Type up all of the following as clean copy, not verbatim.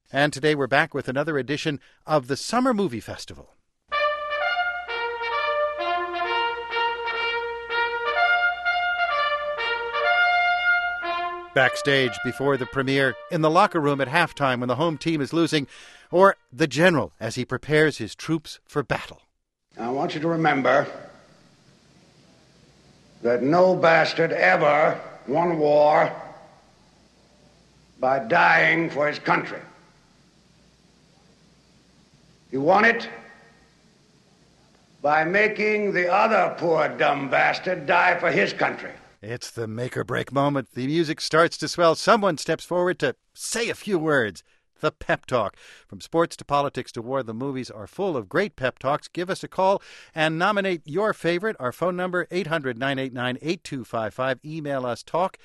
And today we're back with another edition of the Summer Movie Festival. Backstage before the premiere, in the locker room at halftime when the home team is losing, or the general as he prepares his troops for battle. I want you to remember that no bastard ever won war by dying for his country. He won it by making the other poor dumb bastard die for his country. It's the make-or-break moment. The music starts to swell. Someone steps forward to say a few words. The pep talk. From sports to politics to war, the movies are full of great pep talks. Give us a call and nominate your favorite. Our phone number, 800-989-8255. Email us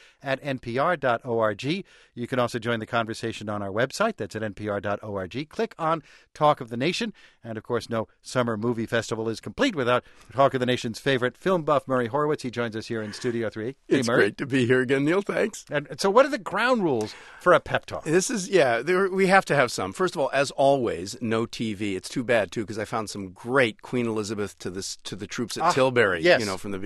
talk@npr.org. You can also join the conversation on our website. That's at npr.org. Click on Talk of the Nation. And, of course, no Summer Movie Festival is complete without Talk of the Nation's favorite film buff, Murray Horowitz. He joins us here in Studio 3. It's great to be here again, Neil. Thanks. And so what are the ground rules for a pep talk? We have to have some. First of all, as always, no TV. It's too bad, too, because I found some great Queen Elizabeth to the troops at Tilbury. Yes.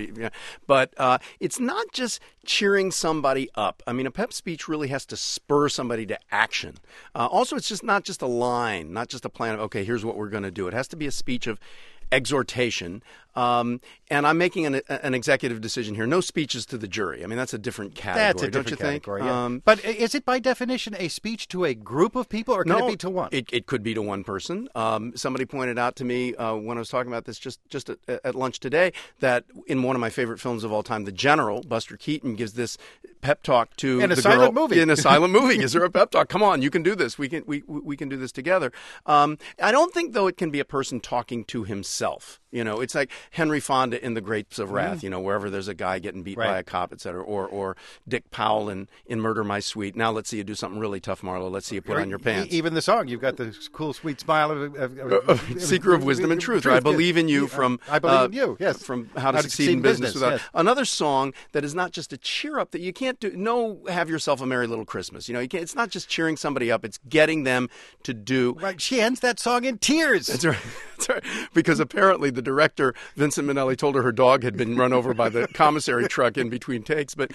But it's not just cheering somebody up. I mean, a pep speech really has to spur somebody to action. Also, it's just not just a line, not just a plan of, okay, here's what we're going to do. It has to be a speech of exhortation. And I'm making an executive decision here. No speeches to the jury. I mean, that's a different category, That's a different don't you category, think? Yeah. But is it by definition a speech to a group of people, or can it be to one? It could be to one person. Somebody pointed out to me when I was talking about this just at lunch today that in one of my favorite films of all time, The General, Buster Keaton gives this pep talk to in the a silent girl movie. In a silent movie. Is there a pep talk? Come on, you can do this. We can do this together. I don't think, though, it can be a person talking to himself. You know, it's like Henry Fonda in The Grapes of Wrath, you know, wherever there's a guy getting beat by a cop, et cetera, or Dick Powell in Murder, My Sweet. Now let's see you do something really tough, Marlo. Let's see you put on your pants. Even the song, you've got the cool, sweet smile of Seeker of Wisdom and Truth. I believe in you from I believe in you, yes. From How to Succeed in Business. Without another song that is not just a cheer up that you can't do. No, have yourself a merry little Christmas. You know, you can't. It's not just cheering somebody up. It's getting them to do. Right. She ends that song in tears. That's right. That's right. Because apparently the director, Vincent Minnelli, told her dog had been run over by the commissary truck in between takes. But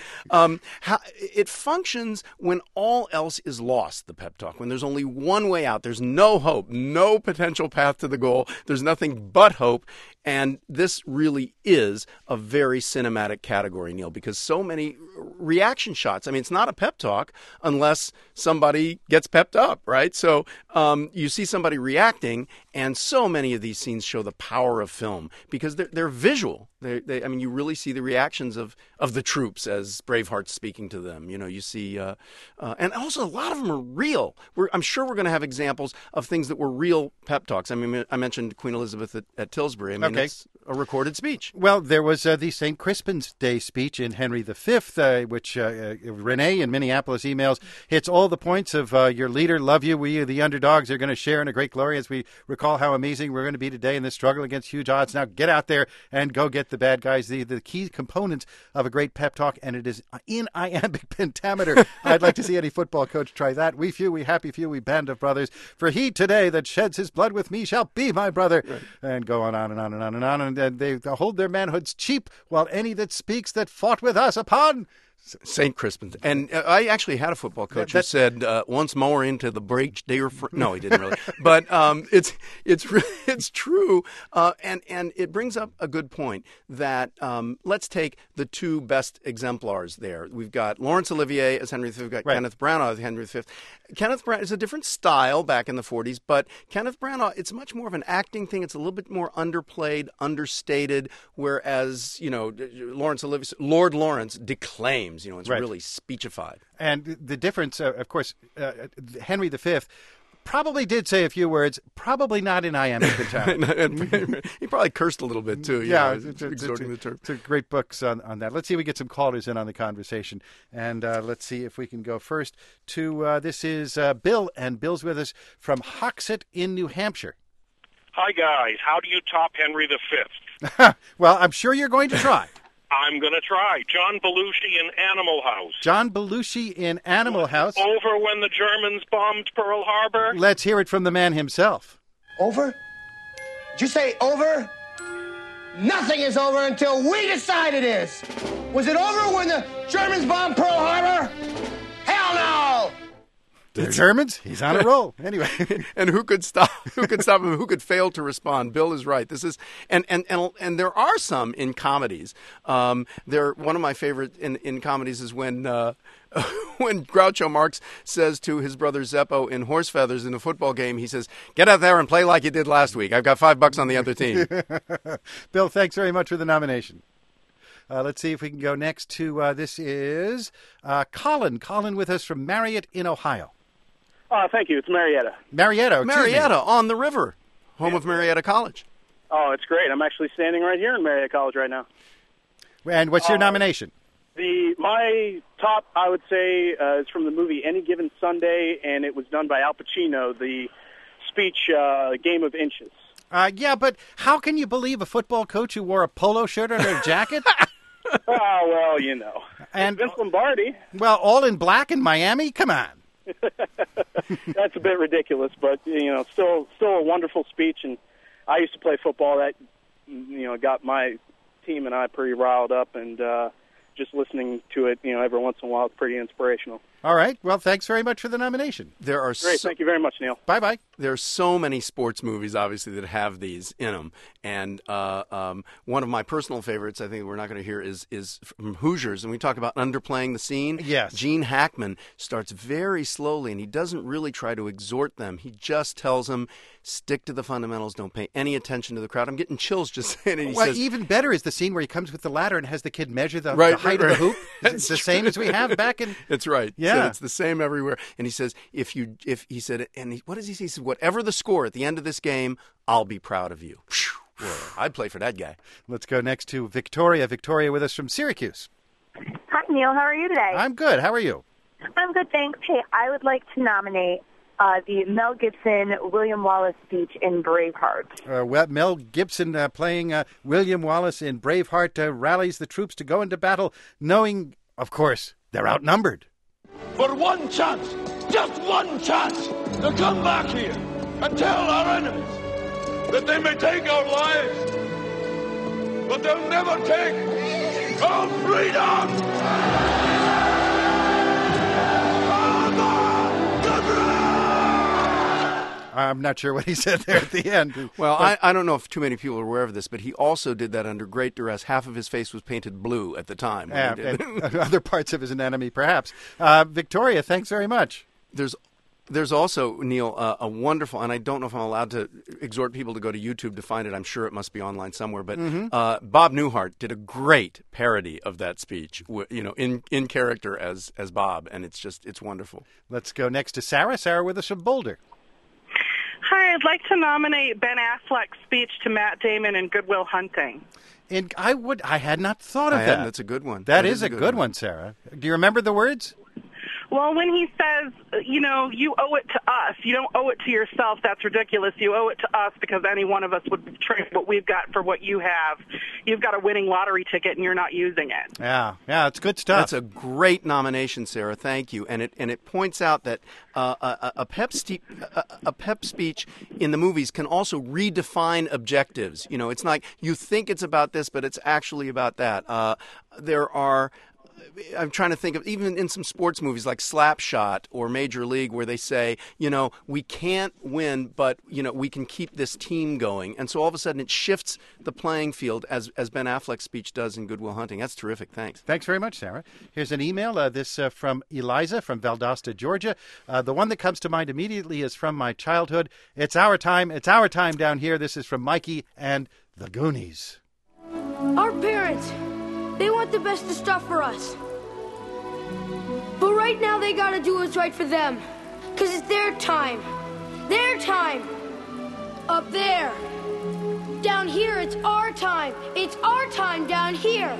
it functions when all else is lost, the pep talk, when there's only one way out. There's no hope, no potential path to the goal. There's nothing but hope. And this really is a very cinematic category, Neil, because so many reaction shots. I mean, it's not a pep talk unless somebody gets pepped up, right? So you see somebody reacting, and so many of these scenes show the power of film because they're visual. I mean, you really see the reactions of the troops as Braveheart's speaking to them. You know, you see, and also a lot of them are real. I'm sure we're going to have examples of things that were real pep talks. I mean, I mentioned Queen Elizabeth at Tilbury. I mean, it's a recorded speech. Well, there was the St. Crispin's Day speech in Henry V, which Renee in Minneapolis emails, hits all the points of your leader, love you, we, the underdogs, are going to share in a great glory as we recall how amazing we're going to be today in this struggle against huge odds. Now get out there and go get the bad guys. The key components of a great pep talk, and it is in iambic pentameter. I'd like to see any football coach try that. We few, we happy few, we band of brothers. For he today that sheds his blood with me shall be my brother. Right. And go on and on and on and on. And they hold their manhoods cheap, while any that speaks that fought with us upon St. Crispin's. And I actually had a football coach who said, once more into the breach, dear friend. No, he didn't really. But it's true. And it brings up a good point that let's take the two best exemplars there. We've got Laurence Olivier as Henry V. We've got Kenneth Branagh as Henry V. Kenneth Branagh is a different style back in the 40s, but Kenneth Branagh, it's much more of an acting thing. It's a little bit more underplayed, understated, whereas, you know, Lord Lawrence declaims. You know, it's really speechified. And the difference, of course, Henry V probably did say a few words, probably not in iambic pentameter. He probably cursed a little bit, too. Yeah, exhorting the term. It's great books on that. Let's see if we get some callers in on the conversation. And let's see if we can go first to, this is Bill, and Bill's with us from Hoxett in New Hampshire. Hi, guys. How do you top Henry V? Well, I'm sure you're going to try. I'm going to try. John Belushi in Animal House. John Belushi in Animal House. Over when the Germans bombed Pearl Harbor. Let's hear it from the man himself. Over? Did you say over? Nothing is over until we decide it is. Was it over when the Germans bombed Pearl Harbor? Hell no! The Germans? He's on a roll. Anyway. And who could stop? Who could stop him? Who could fail to respond? Bill is right. This is and there are some in comedies. One of my favorite in comedies is when when Groucho Marx says to his brother Zeppo in Horse Feathers in a football game, he says, "Get out there and play like you did last week. I've got $5 on the other team." Bill, thanks very much for the nomination. Let's see if we can go next to this is Colin. Colin with us from Marriott in Ohio. Thank you. It's Marietta. Marietta on the river, home of Marietta College. Oh, it's great. I'm actually standing right here in Marietta College right now. And what's your nomination? My top, I would say, is from the movie Any Given Sunday, and it was done by Al Pacino, the speech Game of Inches. Yeah, but how can you believe a football coach who wore a polo shirt under a jacket? Oh, well, you know. And Vince Lombardi. Well, all in black in Miami? Come on. That's a bit ridiculous, but, still a wonderful speech. And I used to play football. That, got my team and I pretty riled up. And just listening to it, every once in a while, it's pretty inspirational. All right. Well, thanks very much for the nomination. There are Great. Thank you very much, Neil. Bye-bye. There are so many sports movies, obviously, that have these in them. And one of my personal favorites, I think we're not going to hear, is from Hoosiers. And we talk about underplaying the scene. Yes. Gene Hackman starts very slowly, and he doesn't really try to exhort them. He just tells them, stick to the fundamentals. Don't pay any attention to the crowd. I'm getting chills just saying it. He says, even better is the scene where he comes with the ladder and has the kid measure the height right. of the hoop. It's the same as we have back in... That's right. Yeah. So it's the same everywhere. And he says, what does he say? He says, whatever the score at the end of this game, I'll be proud of you. Boy, I'd play for that guy. Let's go next to Victoria. Victoria with us from Syracuse. Hi, Neil. How are you today? I'm good. How are you? I'm good, thanks. Hey, I would like to nominate the Mel Gibson, William Wallace speech in Braveheart. Mel Gibson playing William Wallace in Braveheart rallies the troops to go into battle, knowing, of course, they're outnumbered. For one chance, just one chance, to come back here and tell our enemies that they may take our lives, but they'll never take our freedom! I'm not sure what he said there at the end. Well, I don't know if too many people are aware of this, but he also did that under great duress. Half of his face was painted blue at the time. When he did. And other parts of his anatomy, perhaps. Victoria, thanks very much. There's also, Neil, a wonderful, and I don't know if I'm allowed to exhort people to go to YouTube to find it. I'm sure it must be online somewhere. But Bob Newhart did a great parody of that speech, in character as Bob, and it's wonderful. Let's go next to Sarah. Sarah with us from Boulder. Hi, I'd like to nominate Ben Affleck's speech to Matt Damon in Good Will Hunting. And I had not thought of that. That's a good one. That is a good one, Sarah. Do you remember the words? Well, when he says, you owe it to us, you don't owe it to yourself, that's ridiculous. You owe it to us because any one of us would trade what we've got for what you have. You've got a winning lottery ticket and you're not using it. Yeah, it's good stuff. That's a great nomination, Sarah. Thank you. And it points out that a pep speech in the movies can also redefine objectives. It's like you think it's about this, but it's actually about that. I'm trying to think of, even in some sports movies like Slapshot or Major League, where they say, we can't win, but, we can keep this team going. And so all of a sudden it shifts the playing field as Ben Affleck's speech does in Good Will Hunting. That's terrific. Thanks. Thanks very much, Sarah. Here's an email, this from Eliza from Valdosta, Georgia. The one that comes to mind immediately is from my childhood. It's our time down here. This is from Mikey and the Goonies. Our parents, they want the best of stuff for us. But right now they gotta do what's right for them. 'Cause it's their time. Their time. Up there. Down here, it's our time. It's our time down here.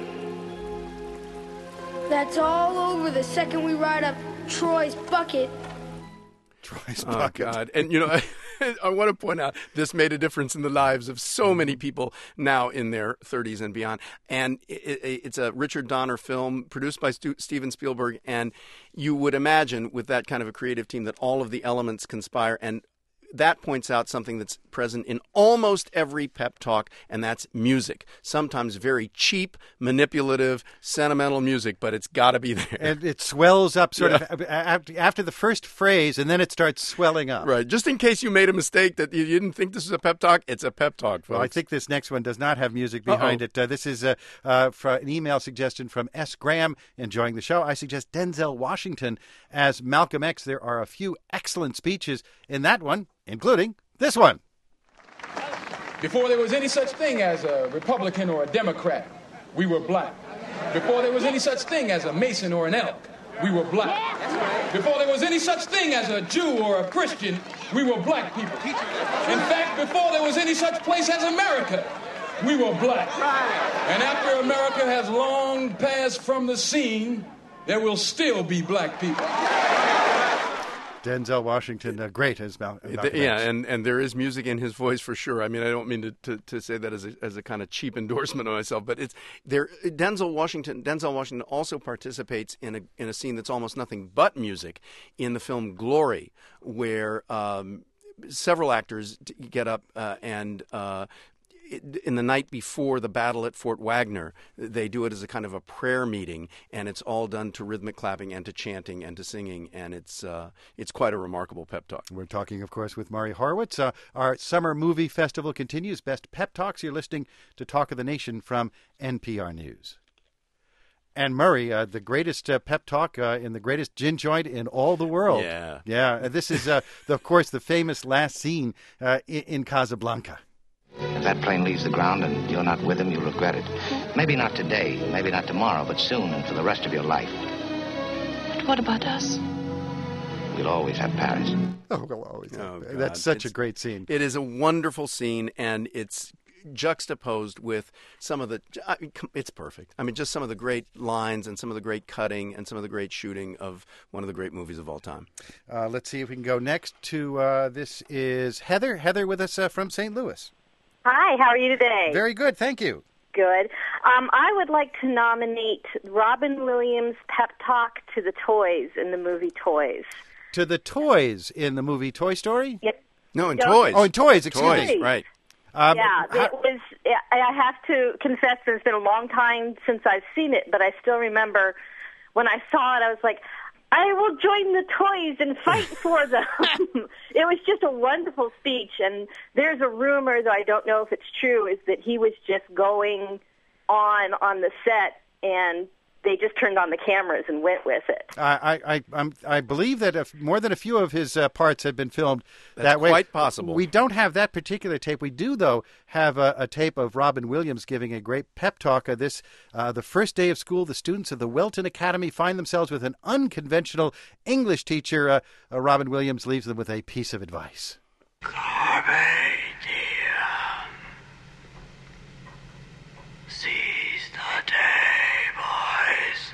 That's all over the second we ride up Troy's bucket. Troy's bucket. Oh, God. And, I want to point out this made a difference in the lives of so many people now in their 30s and beyond. And it's a Richard Donner film produced by Steven Spielberg. And you would imagine with that kind of a creative team that all of the elements conspire. And that points out something that's present in almost every pep talk, and that's music. Sometimes very cheap, manipulative, sentimental music, but it's got to be there. And it swells up sort of after the first phrase, and then it starts swelling up. Right. Just in case you made a mistake that you didn't think this was a pep talk, it's a pep talk, folks. Well, I think this next one does not have music behind it. This is for an email suggestion from S. Graham, enjoying the show. I suggest Denzel Washington as Malcolm X. There are a few excellent speeches in that one, including this one. Before there was any such thing as a Republican or a Democrat, we were black. Before there was any such thing as a Mason or an elk, we were black. Before there was any such thing as a Jew or a Christian, we were black people. In fact, before there was any such place as America, we were black. And after America has long passed from the scene, there will still be black people. Denzel Washington, great as Malcolm X. Yeah, and there is music in his voice for sure. I mean, I don't mean to say that as a kind of cheap endorsement of myself, but it's there. Denzel Washington also participates in a scene that's almost nothing but music in the film Glory, where several actors get up and. In the night before the battle at Fort Wagner, they do it as a kind of a prayer meeting, and it's all done to rhythmic clapping and to chanting and to singing, and it's quite a remarkable pep talk. We're talking, of course, with Murray Horowitz. Our summer movie festival continues. Best pep talks. You're listening to Talk of the Nation from NPR News. And Murray, the greatest pep talk in the greatest gin joint in all the world. Yeah. This is, of course, the famous last scene in Casablanca. If that plane leaves the ground and you're not with him, you'll regret it. Maybe not today, maybe not tomorrow, but soon and for the rest of your life. But what about us? We'll always have Paris. Oh, we'll always have Paris. That's such a great scene. It is a wonderful scene, and it's juxtaposed with some of the... it's perfect. I mean, just some of the great lines and some of the great cutting and some of the great shooting of one of the great movies of all time. Let's see if we can go next to... this is Heather. Heather with us from St. Louis. Hi, how are you today? Very good, thank you. Good. I would like to nominate Robin Williams' pep talk to the toys in the movie Toys. To the toys in the movie Toy Story? Yep. No, in Toys. Oh, in Toys, excuse me. Right. It was. I have to confess, there's been a long time since I've seen it, but I still remember when I saw it, I was like, I will join the toys and fight for them. It was just a wonderful speech, and there's a rumor, though I don't know if it's true, is that he was just going on the set, and they just turned on the cameras and went with it. I believe that more than a few of his parts had been filmed that way. That's quite possible. We don't have that particular tape. We do, though, have a tape of Robin Williams giving a great pep talk. The first day of school, the students of the Welton Academy find themselves with an unconventional English teacher. Robin Williams leaves them with a piece of advice. Carpe diem. Seize the day, boys.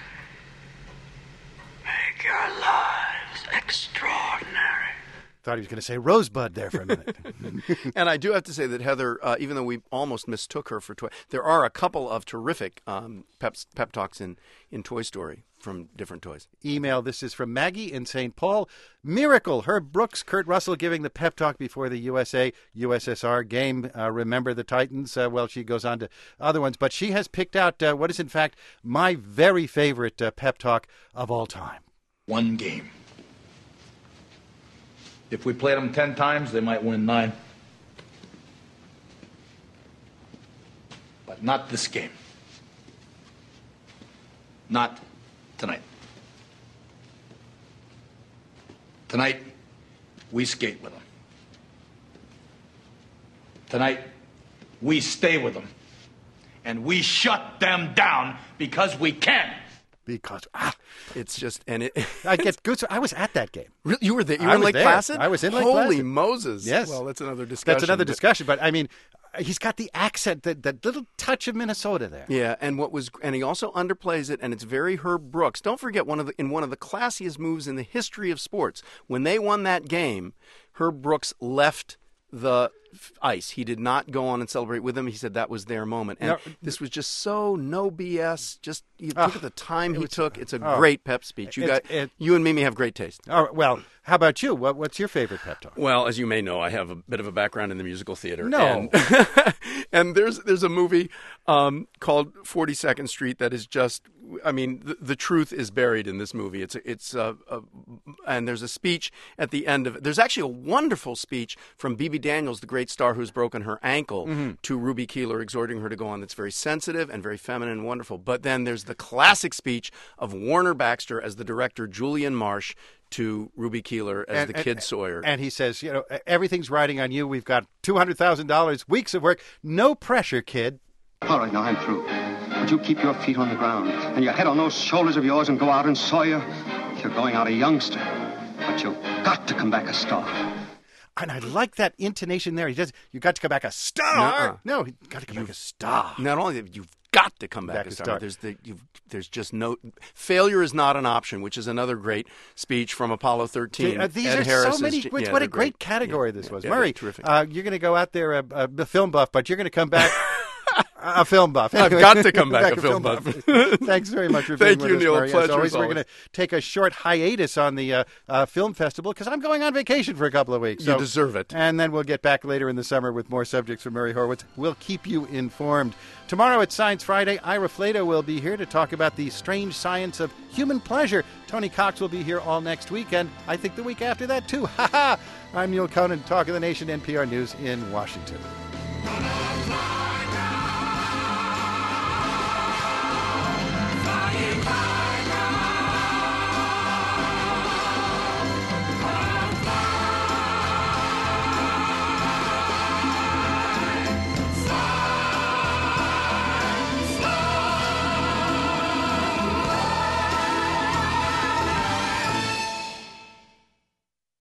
Make your lives extraordinary. Thought he was going to say Rosebud there for a minute. And I do have to say that Heather, even though we almost mistook her for Toy, there are a couple of terrific pep talks in Toy Story from different toys. Email, this is from Maggie in St. Paul. Miracle, Herb Brooks, Kurt Russell giving the pep talk before the USA-USSR game. Remember the Titans? Well, she goes on to other ones, but she has picked out what is in fact my very favorite pep talk of all time. One game. If we played them 10 times, they might win 9. But not this game. Not tonight. Tonight, we skate with them. Tonight, we stay with them. And we shut them down because we can. Because it's just, and it. I get good. I was at that game. Really? You were there? You were in Lake Placid? I was in Lake Holy Placid. Moses! Yes. Well, that's another discussion. That's another discussion. But I mean, he's got the accent, that little touch of Minnesota there. Yeah, and he also underplays it, and it's very Herb Brooks. Don't forget in one of the classiest moves in the history of sports, when they won that game, Herb Brooks left the ice. He did not go on and celebrate with them. He said that was their moment. And this was just so no BS. Just you look at the time he took. It's a great pep speech. You and Mimi have great taste. Oh, well, how about you? What's your favorite pep talk? Well, as you may know, I have a bit of a background in the musical theater. No. And there's a movie called 42nd Street that is just, I mean, the truth is buried in this movie. And there's a speech at the end of it. There's actually a wonderful speech from Bebe Daniels, the great star who's broken her ankle, to Ruby Keeler, exhorting her to go on. That's very sensitive and very feminine and wonderful. But then there's the classic speech of Warner Baxter as the director, Julian Marsh, to Ruby Keeler as the Kid Sawyer. And he says, everything's riding on you. We've got $200,000, weeks of work. No pressure, kid. All right, now I'm through. But you keep your feet on the ground and your head on those shoulders of yours and go out and Sawyer. You're going out a youngster, but you've got to come back a star. And I like that intonation there. He says, you got to come back a star. No, you got to come back a star. Not only that, you've got to come back a star. There's just no failure is not an option, which is another great speech from Apollo 13. These Ed are Harris so many. What a great category this was, Murray. Terrific. You're going to go out there a film buff, but you're going to come back a film buff. Anyway, I've got to come back a film buff. Thanks very much for being with us, Neil. Murray. Pleasure. As always, we're going to take a short hiatus on the film festival because I'm going on vacation for a couple of weeks. You deserve it. And then we'll get back later in the summer with more subjects from Murray Horowitz. We'll keep you informed. Tomorrow at Science Friday, Ira Flato will be here to talk about the strange science of human pleasure. Tony Cox will be here all next week, and I think the week after that, too. Ha ha! I'm Neil Conan, Talk of the Nation, NPR News in Washington.